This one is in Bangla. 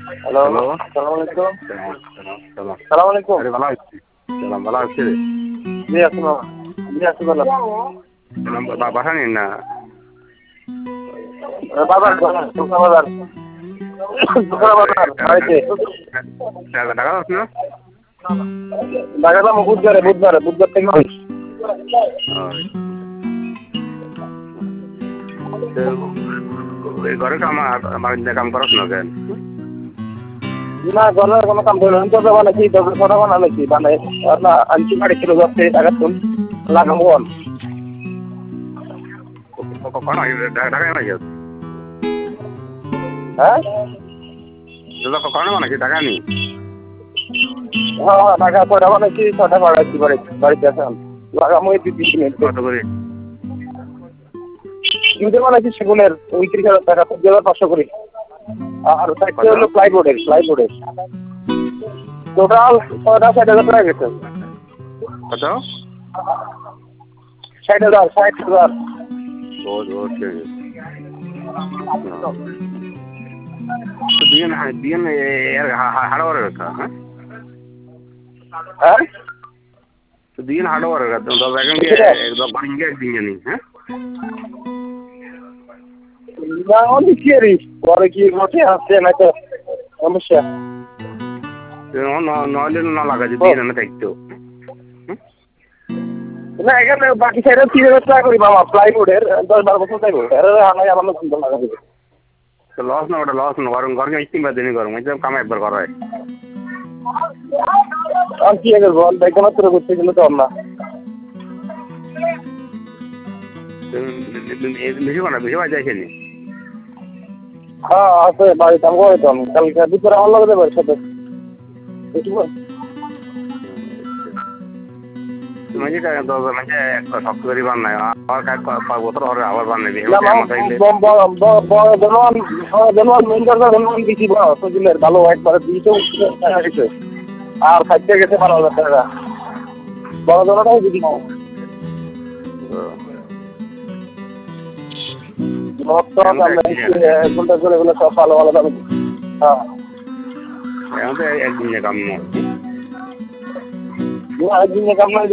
Hello, hello. আসসালামু আলাইকুম। সালাম, সালাম। সালাম আলাইকুম। আরে ভালো আছি। সালাম ভালো আছি রে। জি আছি মামা। জি আছি ভালো। সালাম বাসা নিন না। বাজার বাজার দুপুরা বাজার। দুপুরা বাজার বাড়িতে। ঢাকা যাস না? ঢাকা যাবো বুধবার থেকে ওই, তো ওই ঘরে কাম করস না কেন? না ঘরের কোনো কাম করলো না। তো বানাইছি দরজা বানাইছি বানাই না আনছি বাড়ি ছিল যাচ্ছে টাকা তুল লাগাবো বল। কখন ঢাকায় নাকি? হ্যাঁ কখন নাকি ঢাকা নি? হ্যাঁ টাকা কয়টা বানাইছি 6টা বাড়াইছি বাড়িতে আসাম লাগাবো এই 2-3 মিনিট। কত করে? কিন্তু বানাইছি সেগুনের 29,000 টাকা 2,500 করে। আর সাইডটা হলো প্লাইবোর্ডের টোটাল 60,000 টাকা গেছে। কত? 60,000 বহুত ঠিক আছে। তো বিয়ে এর হাড় কথা হ্যাঁ? হ্যাঁ তো দিন হাড় কথা তো এখন কি একদম বাড়িয়ে একদিন জানি হ্যাঁ? না অনেক কি রে পরে কি ঘটে আসছে না তো সমস্যা নইলে না লাগা যে দিন না থাকতো। না এখানে বাকি সাইডে 3,000 টাকা করি বাবা প্লাইবোর্ডের 10-12 বছর প্লাইবোর্ড এর আনাই আমার সুন্দর লাগা দিবে। তো লস না ওটা লস না গরম ঘর ইস্তিম বাদ দিনই গরম এটা কাম একবার করা হয়। আর কি করবো দেখো মাত্র করতে গেলে তো না বেশি বাজ যায়নি। হ্যাঁ আছে বাড়িতে আমি করতাম কালকে দুপুরে আমার লাগে দেবে সাথে মানে একটা শক্ত করে বানাই আর কয়েক বছর ধরে আবার বানাই ভালো একবারে 200 টাকা গেছে আর খাইতে গেছে 12,000 টাকা বড় জনটাও যদি ঘন্টা করে এগুলো সব ভালো ভালো দাম। হ্যাঁ একদিন কাম একদিনে কাম